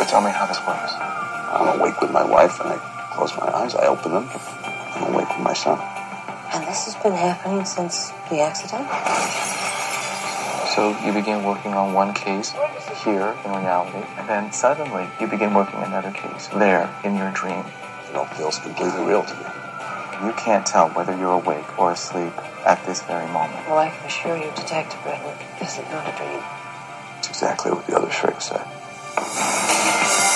So tell me how this works. I'm awake with my wife, and I close my eyes, I open them, I'm awake with my son. And this has been happening since the accident? So you begin working on one case here in reality, and then suddenly you begin working another case there in your dream. It all feels completely real to me. You can't tell whether you're awake or asleep at this very moment. Well, I can assure you, Detective Britton, this is not a dream. It's exactly what the other shrink said.